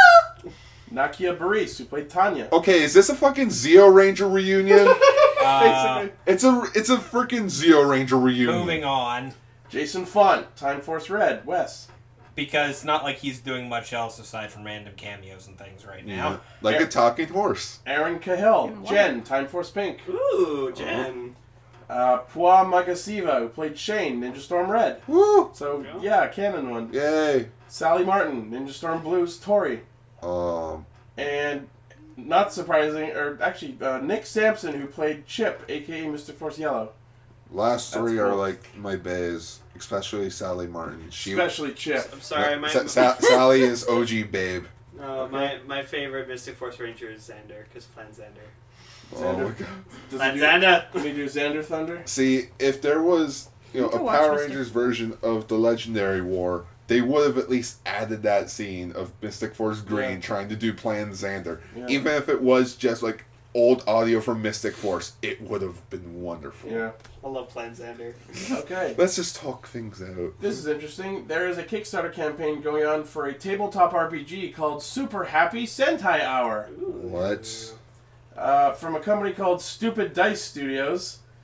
Nakia Baris, who played Tanya. Okay, is this a fucking Zeo Ranger reunion? one. Uh, Basically. It's a it's a freaking Zeo Ranger reunion. moving on, Jason Font, Time Force Red, Wes. because it's not like he's doing much else aside from random cameos and things right now. Yeah, like Yeah. a talking horse. Aaron Cahill, In what? Jen, Time Force Pink. Ooh, Jen. Uh, Pua Magasiva, who played Shane, Ninja Storm Red. Woo! So, Yeah. yeah, canon one. Yay! Sally Martin, Ninja Storm Blues, Tori. Um, And, not surprising, or actually, uh, Nick Sampson, who played Chip, aka Mystic Force Yellow. last That's three are cool. like my bays, especially Sally Martin. She, Especially Chip. I'm sorry, my, Sa- Sa- Sally is O G babe. no, my my favorite Mystic Force Ranger is Xander, because Plan Xander. Oh Xander. my god. Does Plan he do, Xander! can he do Xander Thunder? See, if there was, you know, You can a watch Power Mystic- Rangers version of the Legendary War, they would have at least added that scene of Mystic Force Green Yeah. trying to do Plan Xander. Yeah. Even if it was just like old audio from Mystic Force, it would have been wonderful. Yeah. I love Plan Xander. Okay. Let's just talk things out. This is interesting. There is a Kickstarter campaign going on for a tabletop R P G called Super Happy Sentai Hour. What? Uh, from a company called Stupid Dice Studios.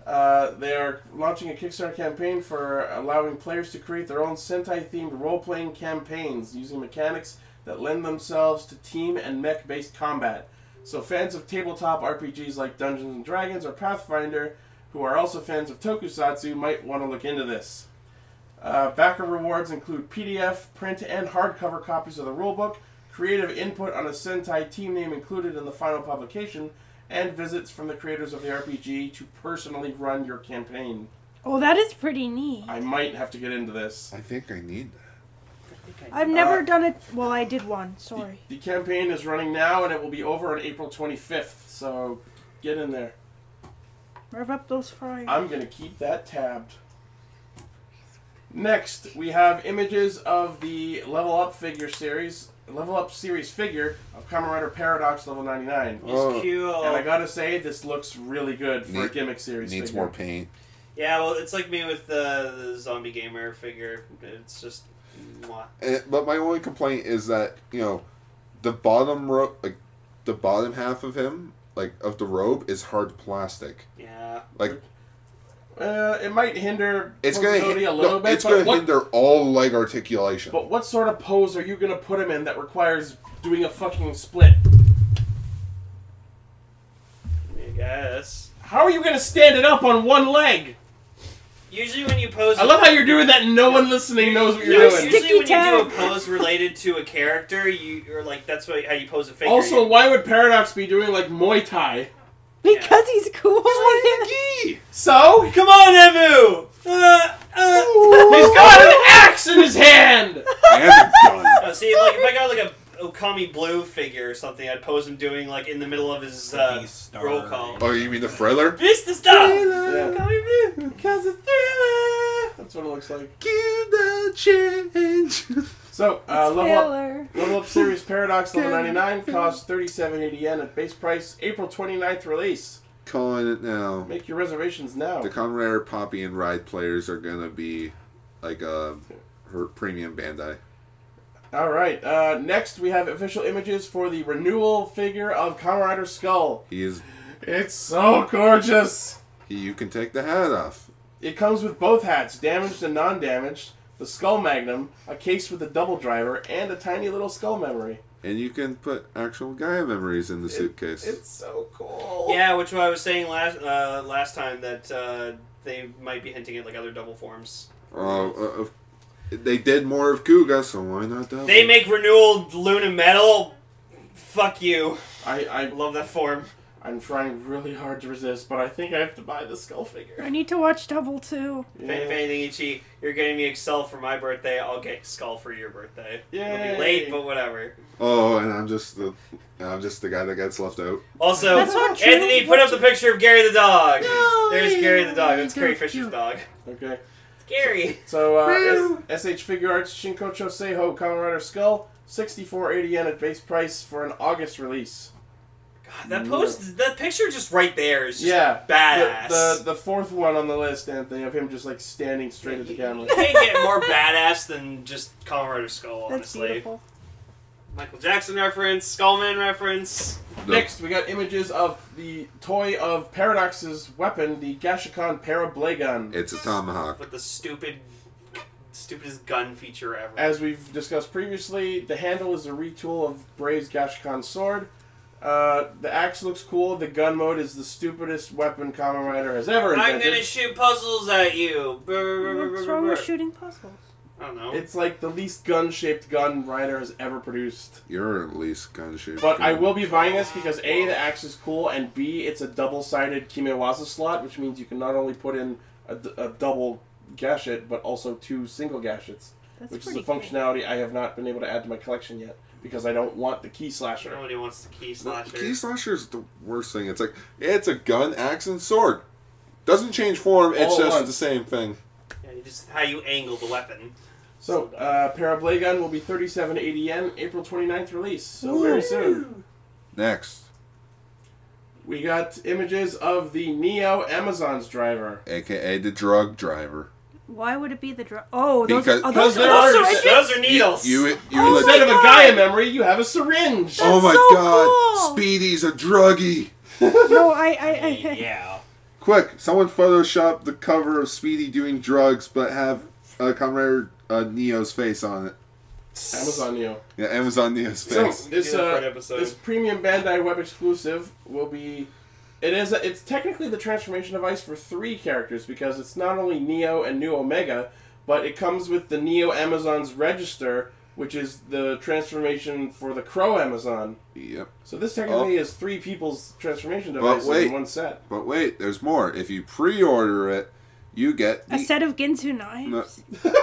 Uh, they are launching a Kickstarter campaign for allowing players to create their own Sentai-themed role-playing campaigns using mechanics that lend themselves to team and mech-based combat. So fans of tabletop R P Gs like Dungeons and Dragons or Pathfinder, who are also fans of Tokusatsu, might want to look into this. Uh, backer rewards include P D F, print, and hardcover copies of the rulebook, creative input on a Sentai team name included in the final publication, and visits from the creators of the R P G to personally run your campaign. Oh, that is pretty neat. I might have to get into this. I think I need that. I've never Uh, done it. Well, I did one. Sorry. The, the campaign is running now, and it will be over on April twenty-fifth, so get in there. Rev up those fryers. I'm going to keep that tabbed. Next, we have images of the Level Up figure series, Level Up series figure of Kamen Rider Paradox Level ninety-nine. Oh. It's cute. And I gotta say, this looks really good for a Need- gimmick series Needs figure. more paint. Yeah, well, it's like me with the, the Zombie Gamer figure. It's just... mwah. Eh, but my only complaint is that, you know, the bottom ro- like the bottom half of him, like of the robe, is hard plastic. Yeah. Like Uh, it might hinder it's gonna posability hi- a little no, bit, it's but gonna what, hinder all leg articulation. but what sort of pose are you gonna put him in that requires doing a fucking split? I guess. How are you gonna stand it up on one leg? Usually when you pose... I love how you're doing that and no one listening knows what you're No, doing. usually when you do a Sticky pose related to a character, you, you're like, that's what, how you pose a figure. Also, You- why would Paradox be doing like Muay Thai? Because he's cool. So? Come on, Evu! Uh, uh. He's got an axe in his hand! And a gun. Oh, see, like, if I got like a Okami Blue figure or something, I'd pose him doing like in the middle of his uh, Beastar. roll call. Oh, you mean the Thriller? Vista stop! Yeah. Okami Blue! Because it's Thriller! That's what it looks like. Give the change. So, uh, level up, Taylor. level up Series Paradox Level ninety-nine costs thirty-seven eighty yen at base price, April twenty-ninth release. Calling it now. Make your reservations now. The Kamen Rider Poppy and Ride players are gonna be like uh, her premium Bandai. Alright, uh, next we have official images for the renewal figure of Kamen Rider Skull. He is. It's so gorgeous! He, you can take the hat off. It comes with both hats, damaged and non-damaged, the Skull Magnum, a case with a double driver, and a tiny little skull memory. And you can put actual Gaia memories in the suitcase. It's so cool. Yeah, which I was saying last uh, last time that uh, they might be hinting at like other double forms. Uh, uh, they did more of Kuga, so why not double? They make renewal Luna Metal. Fuck you. I, I I, love that form. I'm trying really hard to resist, but I think I have to buy the skull figure. I need to watch Double Two. If if anything, Ichi, you're getting me Excel for my birthday. I'll get Skull for your birthday. It'll Yay. be late, but whatever. Oh, and I'm just the, I'm just the guy that gets left out. Also, That's not true. Anthony, put What up the picture of Gary the dog. No, There's Gary the dog. he's That's Carrie so Fisher's cute. dog. Okay. Gary. So, uh, S- SH Figure Arts Shinkocho Seiho Kamen Rider Skull, sixty-four eighty yen at base price for an August release. God, that post, that picture just right there is just Yeah. badass. The, the the fourth one on the list, Anthony, of him just like standing straight at the camera. You can't get more badass than just Kamen Rider Skull, That's honestly. beautiful. Michael Jackson reference, Skullman reference. The- Next, we got images of the toy of Paradox's weapon, the Gashikon Parablagon. It's a tomahawk. With the stupid, stupidest gun feature ever. As we've discussed previously, the handle is a retool of Bray's Gashikon sword. Uh, the axe looks cool. The gun mode is the stupidest weapon Kamen Rider has ever I'm invented. gonna shoot puzzles at you. Brr, brr, brr, brr, What's brr, wrong brr. with shooting puzzles? I don't know. It's like the least gun-shaped gun Rider has ever produced. You're at least kind of shaped. But I will be buying this because A, the axe is cool, and B, it's a double-sided Kimewaza slot, which means you can not only put in a, d- a double gashet, but also two single gashets, That's which is a pretty cool. functionality I have not been able to add to my collection yet because I don't want the key slasher. Nobody wants the key The slasher. key slasher is the worst thing. It's like it's a gun, axe, and sword. Doesn't change form. It's All at just once. the same thing. Yeah, you just how you angle the weapon. So, uh, Parablagon will be thirty-seven eighty yen, April twenty-ninth release, so very soon. Next, We got images of the Neo Amazons driver. aka the drug driver. Why would it be the drug? Oh, those Because- are, oh, because those, there are are- those syringes? Those are needles. You, you, you Oh like, my Instead of a God. Gaia memory, you have a syringe. oh my so god, cool. Speedy's a druggie. No, I, I, I, I Yeah. Quick, someone Photoshop the cover of Speedy doing drugs, but have uh, Comrade uh, Neo's face on it. Amazon Neo. Yeah, Amazon Neo's So face. this Do that for uh, an episode. this premium Bandai web exclusive will be. It is. A, it's technically the transformation device for three characters because it's not only Neo and New Omega, but it comes with the Neo Amazon's Register, which is the transformation for the Crow Amazon. Yep. So this technically Oh. is three people's transformation But devices wait. in one set. But wait, there's more. If you pre-order it, you get A the set of Ginsu knives.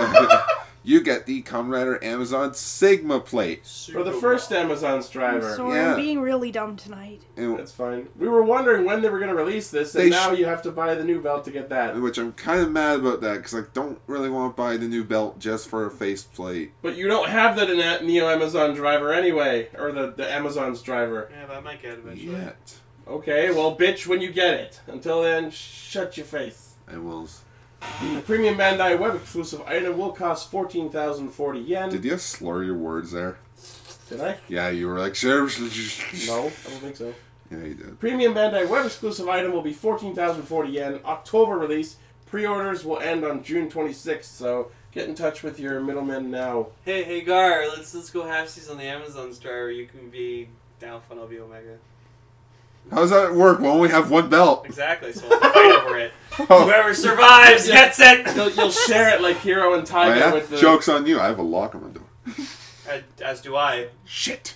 you get the Comrade Amazon Sigma plate. For the first Amazon's I'm driver. sorry, Yeah. I'm being really dumb tonight. And, That's fine. We were wondering when they were going to release this, and They now sh- you have to buy the new belt to get that. which I'm kind of mad about that because I don't really want to buy the new belt just for a faceplate. But you don't have that in that Neo Amazon driver anyway, or the, the Amazon's driver. Yeah, but I might get it eventually. Yet. Okay, well, bitch when you get it. Until then, shut your face. I will. The premium Bandai web exclusive item will cost fourteen thousand forty yen. Did you slur your words there? Did I? Yeah, you were like, sure. No, I don't think so. Yeah, you did. Premium Bandai web exclusive item will be fourteen thousand forty yen. October release. Pre-orders will end on June twenty-sixth, so get in touch with your middlemen now. Hey, hey, Gar, let's let's go halfsies on the Amazon's driver. You can be Alpha and I'll be Omega. How does that work? We only have one belt. Exactly, so we'll fight over it. Oh, Whoever survives gets it! You'll, you'll share it like Hero and oh, Tiger yeah? with the... Joke's on you. I have a lock on my door. Uh, As do I. Shit.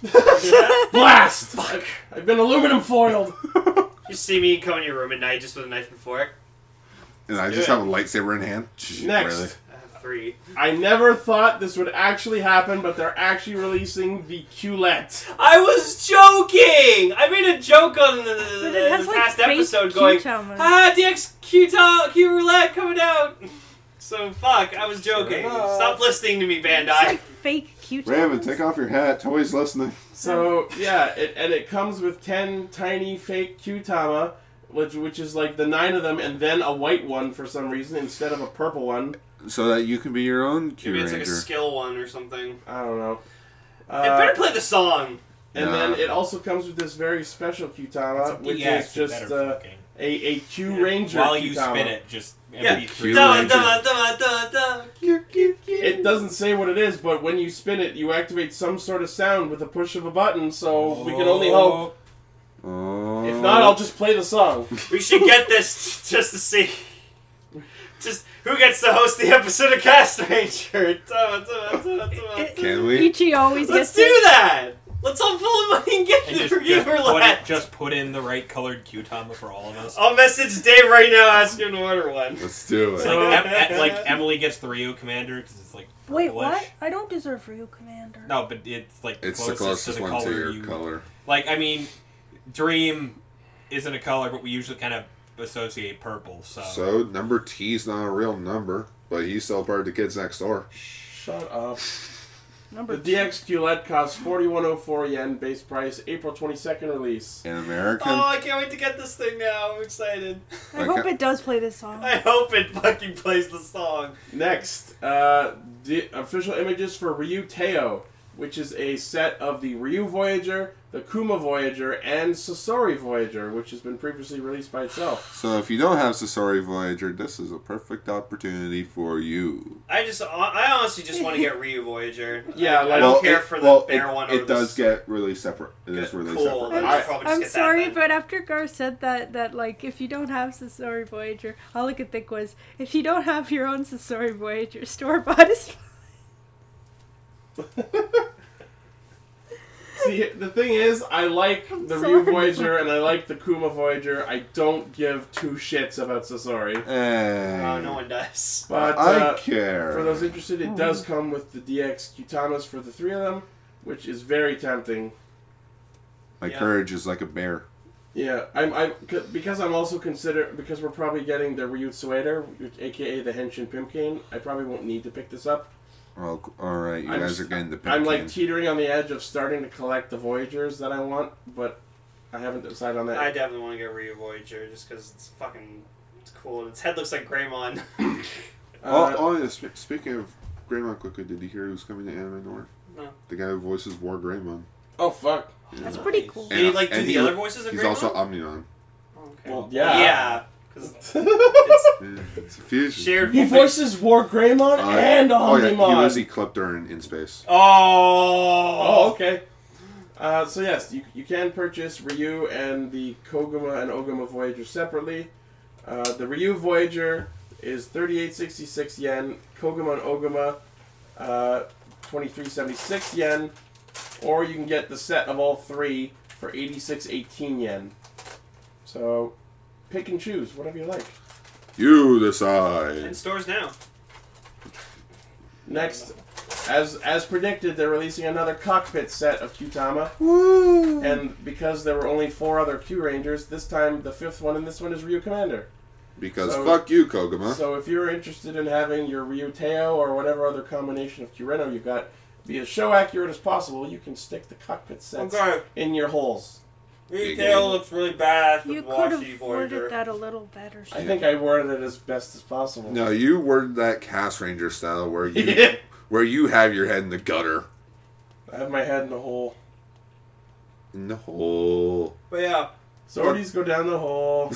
Blast! I've, I've been aluminum foiled. You see me come in your room at night just with a knife and fork? And I Do just it. have a lightsaber in hand. Next. Really? I have three. I never thought this would actually happen, but they're actually releasing the Q-Let. I was joking! I made a joke on the, But it has, the like, past fake episode going, Q-Tama. ah, D X Q, ta- Q Roulette coming out! So, fuck, I was joking. enough. Stop listening to me, It's Bandai. like fake cute. Raven, take off your hat. Toy's listening. So, yeah, it, and it comes with ten tiny fake Q-Tama, which, which is like the nine of them, and then a white one for some reason instead of a purple one. So that you can be your own Q Maybe it's Ranger. like a skill one or something. I don't know. It Uh, better play the song. and Nah. then it also comes with this very special Q-Tama, which Yeah, is it's just better uh, fucking. a, a Q Yeah. Ranger While you Q-Tama. spin it, just Yeah. M P three. Q Da, Ranger. da, da, da, da. Q, Q, Q. It doesn't say what it is, but when you spin it, you activate some sort of sound with a push of a button, so we can only hope. Oh. If not, I'll just play the song. We should get this just to see. Just who gets to host the episode of Cast Ranger? Da, da, da, da, da. Can we? Ichi always Let's gets do it. that! Let's all pull the money and get And the just, review just, put roulette. it, just put in the right colored Q-Tama for all of us. I'll message Dave right now, ask him to order one. Let's do It's it. like, em- em- like Emily gets the Ryu Commander because it's like Wait, purplish. what? I don't deserve Ryu Commander. No, but it's like It's the closest, closest to the one color to your you. color. Like I mean, Dream isn't a color, but we usually kind of associate purple. So, So, number T's not a real number, but he's still part of the kids next door. Shut up. Number The D X Q-Let costs forty-one oh four yen, base price, April twenty-second release. In American, Oh, I can't wait to get this thing now. I'm excited. I hope it does play this song. I hope it fucking plays the song. Next, uh, the official images for Ryu Teo, which is a set of the Ryu Voyager, the Kuma Voyager, and Sasori Voyager, which has been previously released by itself. so if you don't have Sasori Voyager, this is a perfect opportunity for you. I just, I honestly just want to get Ryu Voyager. Yeah, I, like- I don't Well, care it- for the well, bear it, one. It or does the, get released separate. It is Good, released cool. separate. Then I- I'll probably just I'm get sorry, that then. but after Gar said that, that like if you don't have Sasori Voyager, all I could think was if you don't have your own Sasori Voyager, store bought is fine. See, the thing is, I like I'm the sorry. Ryu Voyager and I like the Kuma Voyager. I don't give two shits about Sasori. Hey, Oh, no one does. But I uh, care. for those interested, it does come with the D X Q-Tamas for the three of them, which is very tempting. My Yeah. courage is like a bear. Yeah, I'm, I'm c- because I'm also consider because we're probably getting the Ryu Sueder, aka the Henshin Pimpkane. I probably won't need to pick this up. Oh, all right, you I'm guys s- are getting the I'm like Pimpkin. teetering on the edge of starting to collect the Voyagers that I want, but I haven't decided on that. I definitely want to get Ryu Voyager just because it's fucking it's cool. And its head looks like Greymon. Uh, oh, oh yeah, sp- speaking of Greymon quickly, did you hear who's coming to Anime North? No. The guy who voices War Greymon. oh fuck. Yeah. That's pretty cool. Did he like do And the he- other voices of He's Greymon? also Omnion. Oh, okay. Well, yeah. Yeah. 'Cause It's a fusion. shared. He voices War Greymon Uh, and oh yeah, Omnimon. he was Ecliptor in, in space. Oh. Oh, okay. Uh, so yes, you, you can purchase Ryu and the Koguma and Ogama Voyager separately. Uh, the Ryu Voyager is thirty-eight sixty-six yen. Koguma and Ogama, uh, twenty-three seventy-six yen. Or you can get the set of all three for eighty-six eighteen yen. So, pick and choose, whatever you like. You decide. In stores now. Next, as as predicted, they're releasing another cockpit set of Q-Tama. Woo! And because there were only four other Q Rangers, this time the fifth one in this one is Ryu Commander. Because So- fuck you, Koguma. So if you're interested in having your Ryu Teo or whatever other combination of Q-Reno you've got be as show accurate as possible, you can stick the cockpit sets Okay. in your holes. Retail looks really badass You with could have Washi Voyager. worded that a little better. I think I worded it as best as possible. No, you worded that Cast Ranger style where you Yeah. where you have your head in the gutter. I have my head in the hole. In the hole. But yeah, Sorties go down the hole.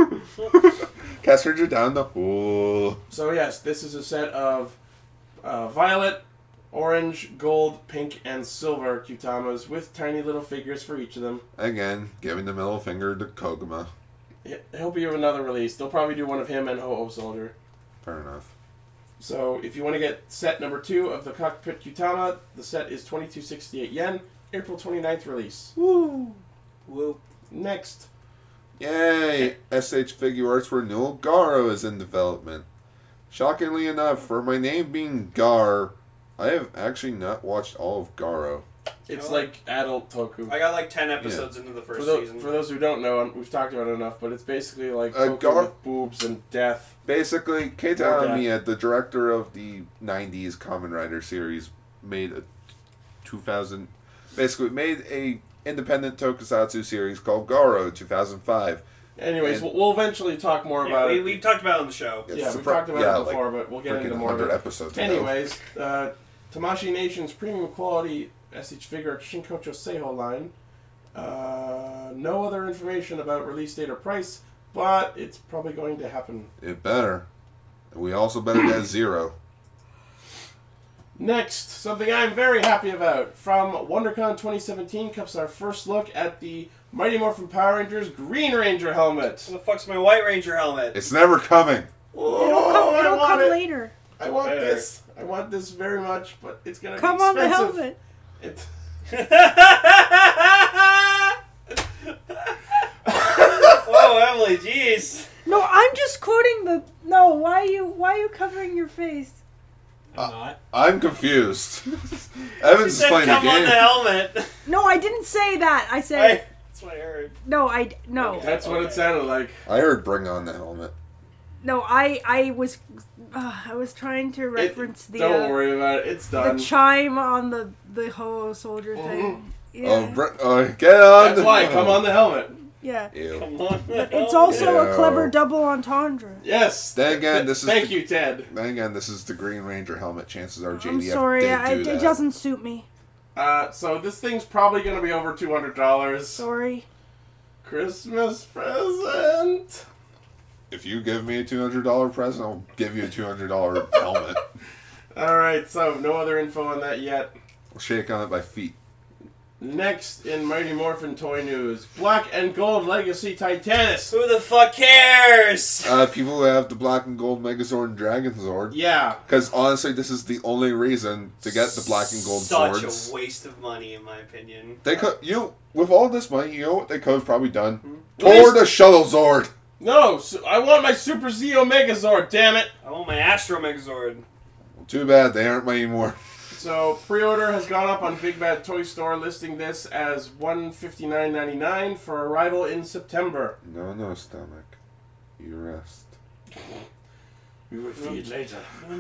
Cast Ranger down the hole. So yes, this is a set of uh, violet, orange, gold, pink, and silver Q-Tamas with tiny little figures for each of them. Again, giving the middle finger to Koguma. He- He'll be another release. They'll probably do one of him and Ho-Oh Soldier. Fair enough. So if you want to get set number two of the Cockpit Q-Tama, the set is twenty-two sixty-eight yen, April twenty-ninth release. Woo! whoop. Next. Yay! S H Figure Arts Renewal Garo is in development. Shockingly enough, for my name being Gar, I have actually not watched all of Garo. It's Oh. like adult toku. I got like ten episodes into the first For, tho- season. for those who don't know, and we've talked about it enough, but it's basically like Uh, toku Gar- with boobs and death. Basically, Keita Or Amiya, the director of the nineties Kamen Rider series, made a two thousand... Basically, made a independent tokusatsu series called Garo two thousand five. Anyways, And- we'll, we'll eventually talk more yeah, about we, it. we've talked about it on the show. It's yeah, the we've pro- talked about yeah, it before, like but we'll get into Freaking more of one hundred it. episodes ago. Anyways, uh, Tamashi Nation's premium quality S H Figure Shinkocho Seiho line. Uh, no other information about release date or price, but it's probably going to happen. It better. We also better get zero. Next, something I'm very happy about. From WonderCon twenty seventeen comes our first look at the Mighty Morphin Power Rangers Green Ranger helmet. What the fuck's my White Ranger helmet? It's never coming. Oh, It'll come, I it'll want come it. later. I want Better. this. I want this very much, but it's gonna Come be on the expensive. helmet. It, Oh, Emily, jeez. No, I'm just quoting the. No, why are you why are you covering your face? I'm not. I'm confused. She Evan's said, playing a come on game. the helmet. No, I didn't say that. I I, said that's what I heard. no. I no that's what it Okay. sounded like. I heard bring on the helmet. no. I I was uh, I was trying to reference It- the Don't uh, worry about it. It's the done. chime on the the Ho soldier thing. Yeah, Oh, br- oh, get on That's the why. Come on the helmet. yeah. Ew. Come on. the But it's helmet. also a Yeah. clever double entendre. Yes. Then again, this is Thank the- you, Ted. Then again, this is the Green Ranger helmet. Chances are J D F I'm sorry, did I, do it that. doesn't suit me. Uh, so this thing's probably going to be over two hundred dollars. Sorry. Christmas present. If you give me a two hundred dollar present, I'll give you a two hundred dollar helmet. All right. So no other info on that yet. I'll shake on it by feet. Next in Mighty Morphin toy news, Black and Gold Legacy Titanus. Who the fuck cares? Uh, people who have the black and gold Megazord and Dragon Zord. Yeah. Because honestly, this is the only reason to get the black and gold Such swords. a waste of money, in my opinion. They could, you know, with all this money, you know what they could have probably done? Release- Tore the Shuttle Zord. No, su- I want my Super Z Omega Zord. Damn it. I want my Astro Megazord. Too bad they aren't many more. So pre-order has gone up on Big Bad Toy Store, listing this as one fifty-nine ninety-nine for arrival in September. No, no, stomach. You rest. We will feed later.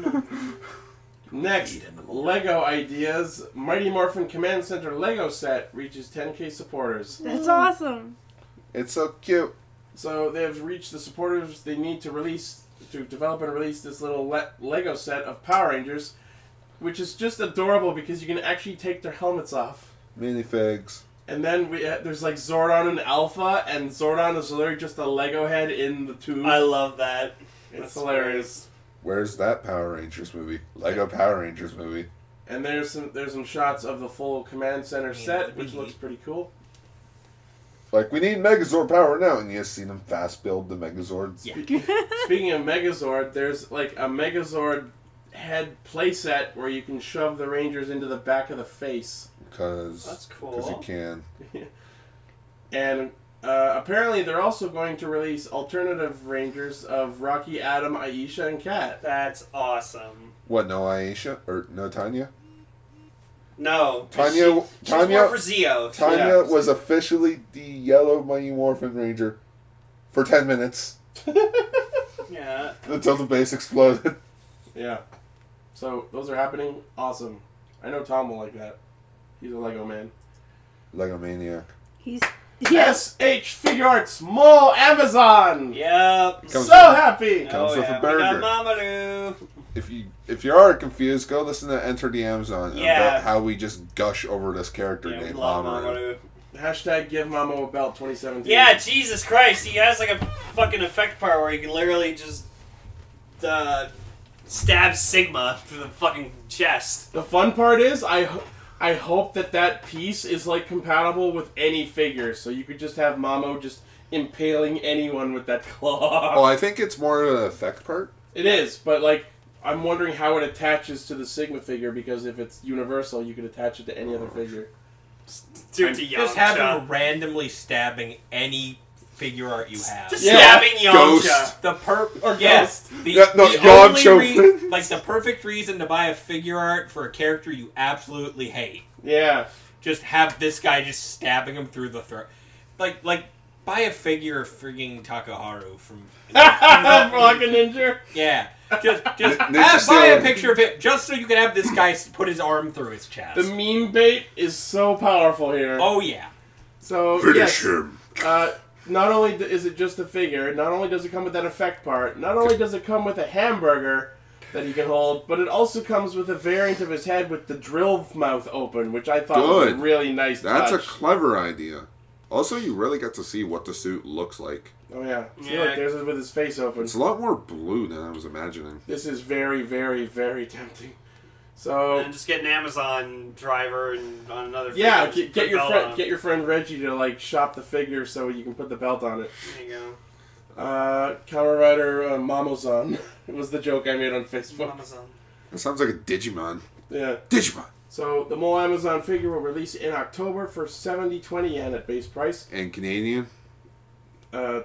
Next, Lego ideas. Mighty Morphin Command Center Lego set reaches ten K supporters. That's awesome. It's so cute. So they've reached the supporters they need to release, to develop and release this little le- Lego set of Power Rangers, which is just adorable because you can actually take their helmets off. Minifigs. And then we uh, there's like Zordon and Alpha, and Zordon is literally just a Lego head in the tube. I love that. It's That's hilarious. Where's that Power Rangers movie? Lego Power Rangers movie. And there's some there's some shots of the full command center set, which looks pretty cool. Like, we need Megazord power now, and you see them fast build the Megazords. Yeah. Speaking of Megazord, there's like a Megazord head playset where you can shove the Rangers into the back of the face. Because That's Because cool. you can. And uh, apparently they're also going to release alternative Rangers of Rocky, Adam, Aisha, and Kat. That's awesome. What, no Aisha? Or no Tanya? No. Tanya- She, she's Tanya- more for Zeo. Tanya Yeah. was officially the Yellow Mighty Morphin Ranger for ten minutes Yeah. until the base exploded. Yeah. So those are happening. Awesome. I know Tom will like that. He's a Lego man. Lego Maniac. He's yes. S H Figure Arts Mall Amazon. Yep. Comes So with- happy. Comes oh, with a yeah. burger. We got Mamadou. If you if you are confused, go listen to Enter the Amazon Yeah. about how we just gush over this character Yeah, we named love Mamoru. Mamadou. Hashtag Give Mamo a Belt twenty seventeen. Yeah, Jesus Christ. He has like a fucking effect part where he can literally just uh, stab Sigma through the fucking chest. The fun part is, I, ho- I hope that that piece is like compatible with any figure, so you could just have Mamo just impaling anyone with that claw. Oh, I think it's more of an effect part. It is, but like, I'm wondering how it attaches to the Sigma figure, because if it's universal, you could attach it to any other figure. Do it to Just have Yamcha. him randomly stabbing any figure art you have. Just Yeah. stabbing Yamcha. Ghost. The per Or yes, Ghost. the, Yeah, no, the Yamcha only re- wins. like the perfect reason to buy a figure art for a character you absolutely hate. Yeah. Just have this guy just stabbing him through the throat. Like like buy a figure of frigging Takaharu from Rocket Ninja. yeah. Just just Ninja have, buy a Steel. picture of him just so you can have this guy s- put his arm through his chest. The meme bait is so powerful here. oh yeah. So, Finish yes, him. uh, not only d- is it just a figure, not only does it come with that effect part, not only does it come with a hamburger that he can hold, but it also comes with a variant of his head with the drill mouth open, which I thought was a Good. really nice That's a touch. clever idea. Also, you really get to see what the suit looks like. Oh yeah. See, Yeah. look, there's it with his face open. It's a lot more blue than I was imagining. This is very, very, very tempting. So And just get an Amazon driver and on another figure. yeah, just get, put get your belt friend, on. get your friend Reggie to like shop the figure so you can put the belt on it. There you go. Uh, Kamen Rider uh, Mamozan was the joke I made on Facebook. Amazon. It sounds like a Digimon. Yeah. Digimon! So the Mole Amazon figure will release in October for seventy twenty yen at base price. And Canadian? Uh,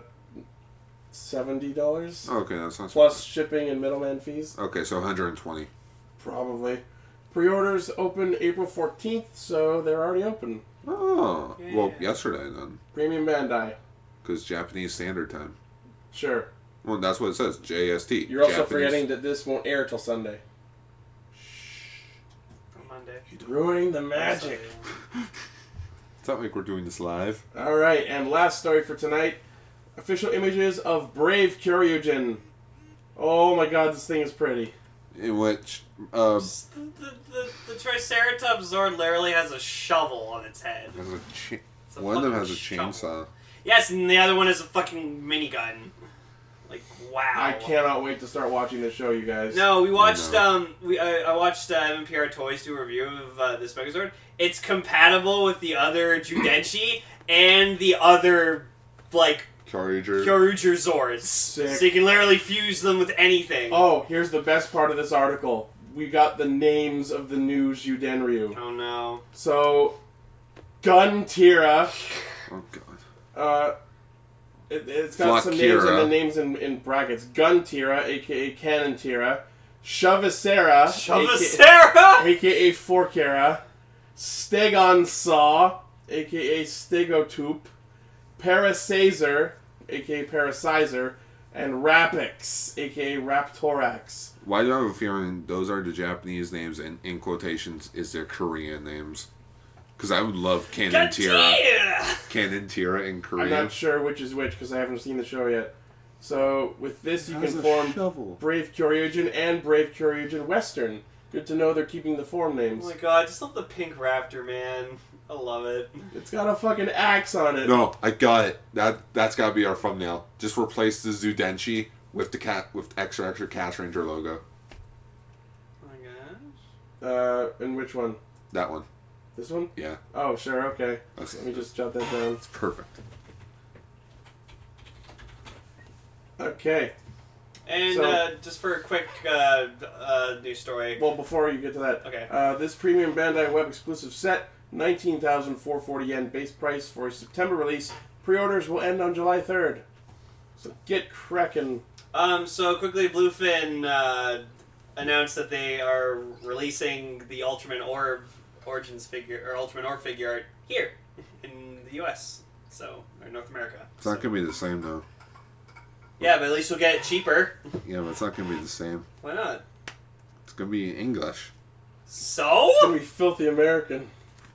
seventy dollars Okay, that's not plus shipping and middleman fees. Okay, so one hundred twenty. Probably. Pre-orders open April fourteenth, so they're already open. Oh, well, Yeah. yesterday then. Premium Bandai. Because Japanese Standard Time. Sure. Well, that's what it says. J S T. You're also Japanese. forgetting that this won't air till Sunday. On Monday. Ruining the magic. It's not like we're doing this live. All right, and last story for tonight. Official images of Brave Kyoryugen. Oh my god, this thing is pretty. In which, uh, The, the, the, the Triceratops Zord literally has a shovel on its head. has a cha- It's a one of them has fucking a shovel. chainsaw. Yes, and the other one is a fucking minigun. Like, wow. I cannot wait to start watching this show, you guys. No, we watched. No. Um, we I, I watched uh, M P R Toys do a review of uh, this Megazord. It's compatible with the other Judenchi and the other like Kyoryuger. Kyoryuger Zords, Sick. so you can literally fuse them with anything. Oh, here's the best part of this article. We got the names of the new Judenryu. Oh no! So, Gun Tira. Oh, God. Uh, it, it's got some names Flakira. and the names in, in brackets. Gun Tira, aka Cannon Tira. Shavasera, Shavasera! aka Forkera. Stegon Saw, aka Stegotoop. Paracaesar, aka Paracizer. And Rapix, aka Raptorax. Why do I have a feeling those are the Japanese names and in quotations is their Korean names? Because I would love Canon Tira. Gatira! Canon Tira in I'm Korean. not sure which is which because I haven't seen the show yet. So with this, you How's can a form shovel? Brave Kyoryugen and Brave Kyoryugen Western. Good to know they're keeping the form Oh names. my god! I just love the pink raptor, man. I love it. It's got a fucking axe on it. No, I got it. That that's gotta be our thumbnail. Just replace the Zudenchi with the cat with extra extra Cast Ranger logo. Oh my gosh. Uh, and which one? That one. This one? Yeah. Oh, sure, okay. That's Let me just jot that down. It's perfect. Okay. And So- uh, just for a quick uh, uh, news story. Well, before you get to that, Okay. uh, this premium Bandai Web exclusive set, nineteen thousand four hundred forty yen base price for a September release. Pre-orders will end on July third. So get cracking. Um, so quickly, Bluefin uh, announced that they are releasing the Ultraman Orb Origins figure or Ultraman Orb figure art here in the U S. So or North America. It's not So- gonna be the same though. Yeah, but at least we'll get it cheaper. Yeah, but it's not gonna be the same. Why not? It's gonna be English. So? It's gonna be filthy American.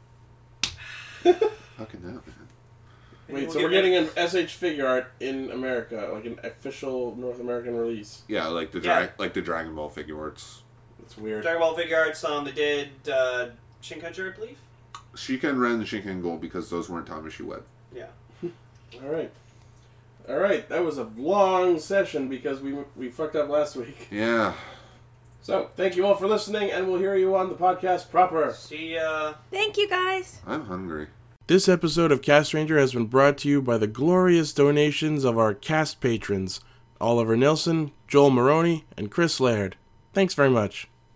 Fucking hell, man. Wait, We'll so get we're getting an S H figure art in America, like an official North American release. Yeah, like the Yeah. dra- like the Dragon Ball figure arts. That's weird. Dragon Ball figure arts. Um, they did uh, Shinkanju, I believe. Shiken Ren and Shiken Gold because those weren't Tamashi Web. Yeah. All right. All right, that was a long session because we we fucked up last week. Yeah. So, thank you all for listening, and we'll hear you on the podcast proper. See ya. Thank you, guys. I'm hungry. This episode of Cast Ranger has been brought to you by the glorious donations of our cast patrons, Oliver Nilsson, Joel Maroney, and Chris Laird. Thanks very much.